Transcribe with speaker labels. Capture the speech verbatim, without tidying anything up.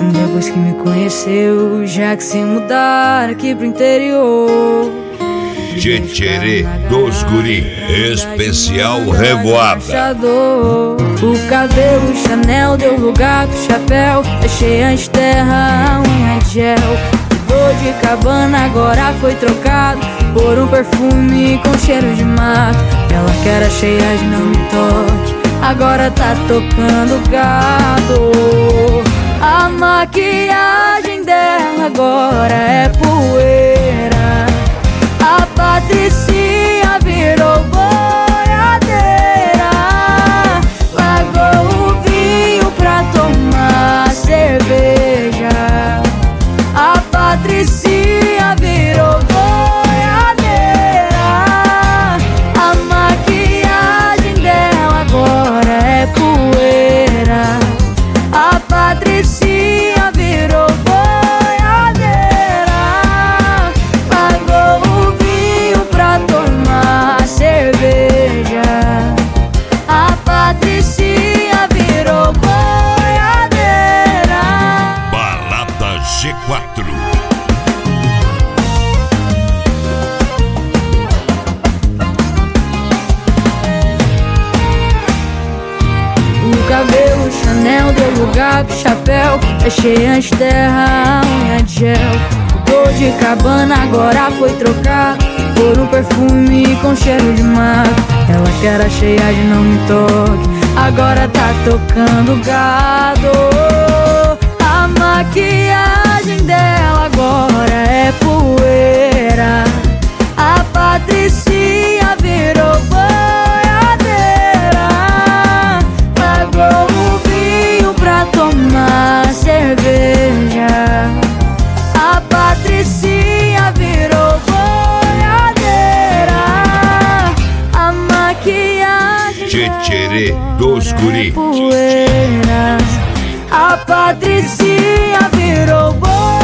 Speaker 1: Depois que me conheceu, já que se mudar aqui pro interior.
Speaker 2: Tchê-tchê-rê dos guri, especial Revoada.
Speaker 1: O cabelo Chanel deu lugar pro chapéu, deixei antes terra, unha de gel. O de cabana agora foi trocado por um perfume com cheiro de mato. Ela que era cheia de não me toque, agora tá tocando gado. A maquiagem dela agora é poeira. A Patricinha virou boiadeira. Largou o vinho pra tomar cerveja. A Patricinha virou boiadeira. A maquiagem dela agora é poeira. A Patricinha virou boiadeira. Largou o vinho pra tomar cerveja. A Patricinha virou boiadeira.
Speaker 2: Balada G quatro.
Speaker 1: O cabelo Chanel deu lugar pro chapéu, deixei antes terra, unha de gel. O de cabana agora foi trocado por um perfume com cheiro de mato. Ela que era cheia de não me toque, agora tá tocando gado. A maquiagem dela agora é poeira. A Patricinha virou boiadeira. Largou o vinho pra tomar cerveja. A Patricinha virou boiadeira. A maquiagem
Speaker 2: Tchê-tchê-rê dos guri.
Speaker 1: poeira. A Patricinha virou boiadeira.